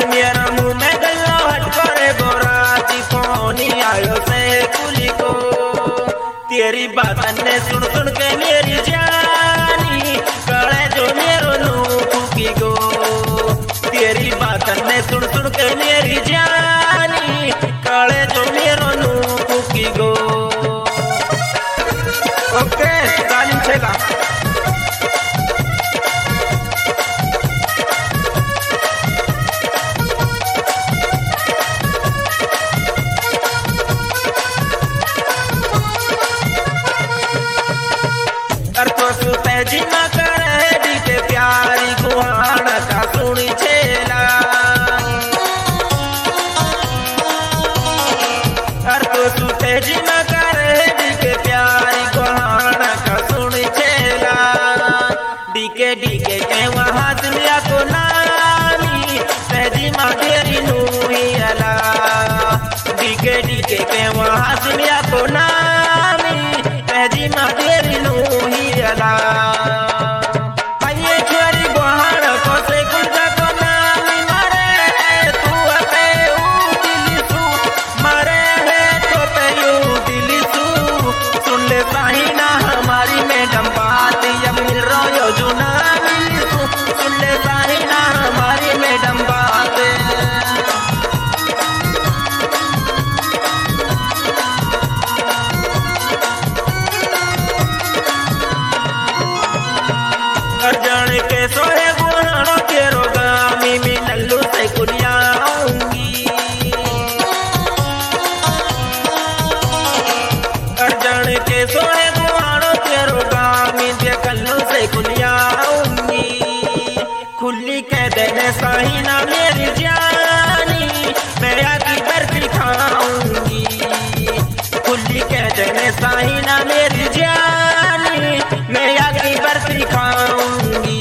और मेरा मुंह में गल्ला हट करे गोराती फोनी आयो से कुली को तेरी बात ने सुन सुन के मेरी जानी कड़े जो मेरो नू फूकी गो तेरी बात ने सुन सुन के मेरी जानी कड़े जो मेरो नू फूकी गो। ओके तालीम छेगा जी ना करे दी के प्यारी गुहान का सुनी छेला अर तो सुते जी ना करे दी के प्यारी गुहान का सुनी छेला डी के वहां दुनिया को नामी सहजी मां तेरी नूही अला डी के वहां दुनिया को नामी सहजी मां तेरी नूही अला के सोहे बुहानो तेरो गामी में नल्लू से कुलिया आऊंगी अर्जन के सोहे बुहानो तेरो गामी में कल्लू से कुलिया आऊंगी खुली कह देने सही ना मेरी जानी मैं आकी बर्फी खाऊंगी खुली कह देने सही ना मेरी जानी मैं आकी बर्फी खाऊंगी।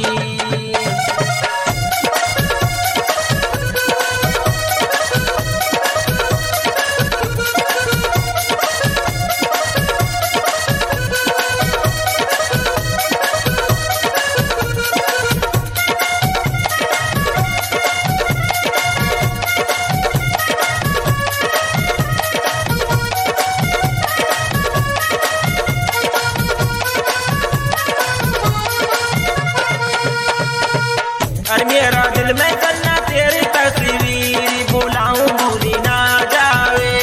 और मेरा दिल में करना तेरी तस्वीर बुलाऊं भूली ना जावे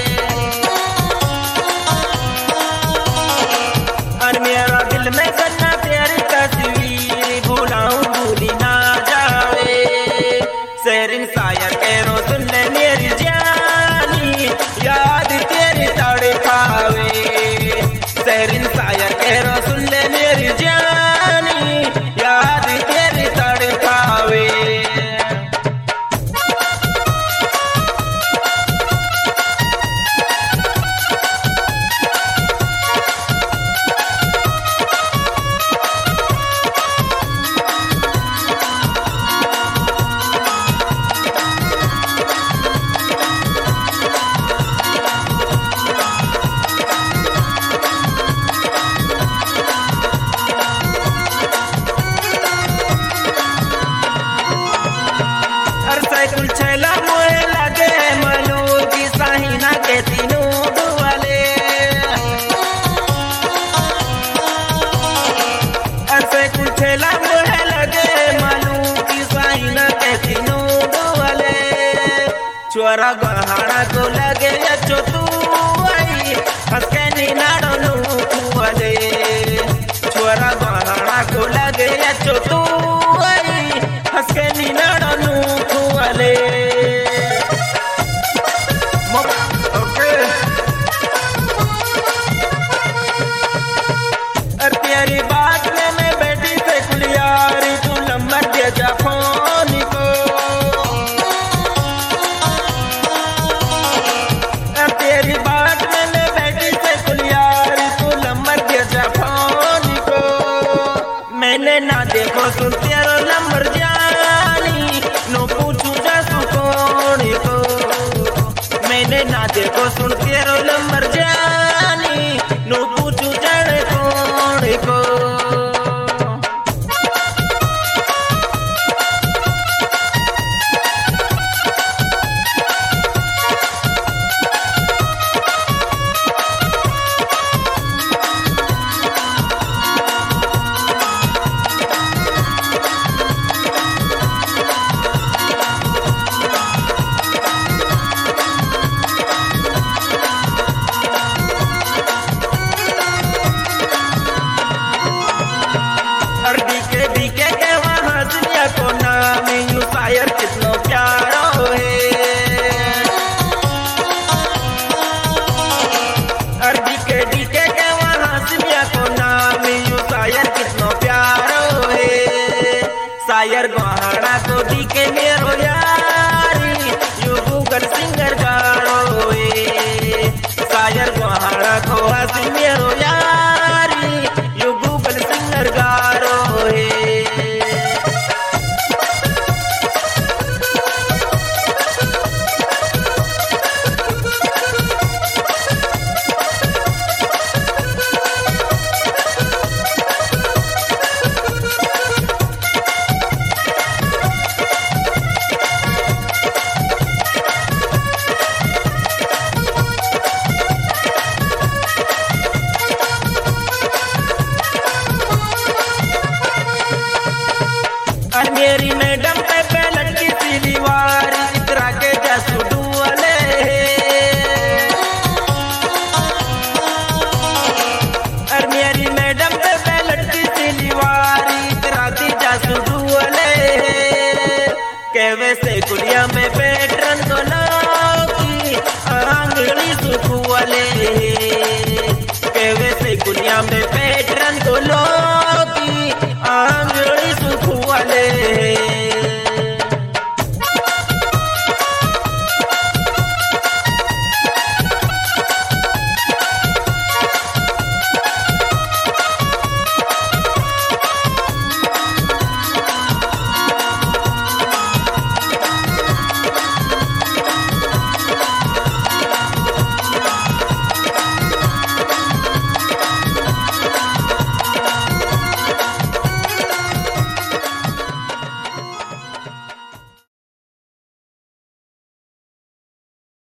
और मेरा दिल में करना तेरी तस्वीर बुलाऊं भूली ना जावे शेरिन शायर कहो सुन ले मेरी जानी याद तेरी तड़पावे शेरिन शायर कहो सुन ले मेरी जानी याद तेरी तड़पावे। छेला मोहे लगे मनूर की साहिना के तीनों दुआले ऐसे कुछ छेला मोहे लगे मनूर की साहिना के तीनों दुआले चोरा गहाड़ा को लगे अच्छो तू आई हंस के नीनाड़ो नू वाले चोरा गहाड़ा को लगे अच्छो तू आई हंस के नीनाड़ो नू वाले। तेरी बात में मैं बेटी से कुलियारी तू नंबर दे जा फोन को तेरी बात में मैं बेटी से कुलियारी तू में पेट्रन को लौकी आंगली सुखुअले